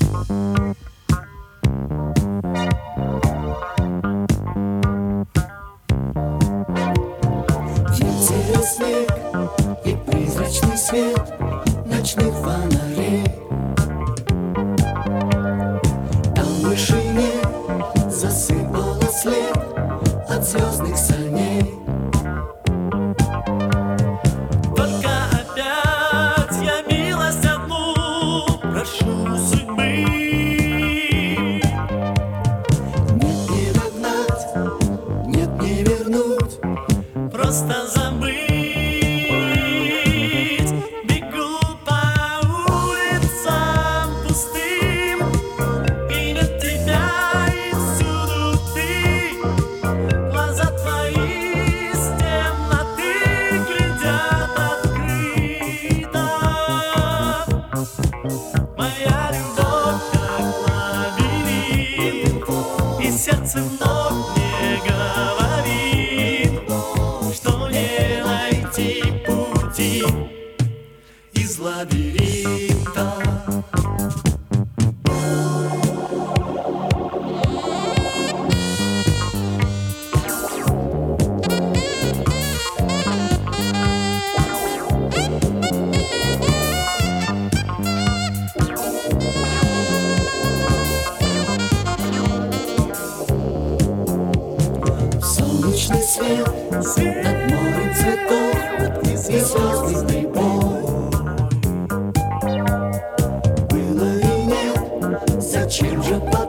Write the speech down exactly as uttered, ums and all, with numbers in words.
Ветер и снег и призрачный свет ночных фонарей. Там в вышине засыпало след от звездных саней. Только опять я милость одну прошу судьбы. Нет не догнать, нет не вернуть, Просто забыть. Бегу по улицам пустым, и нет тебя, и всюду ты. Глаза твои из темноты глядят открыто. Моя любовь как лабиринт, и сердце вновь мне говорит, что не найти пути из лабиринта. солнечный свет над морем цветов и звездный прибой. Было и нет, зачем же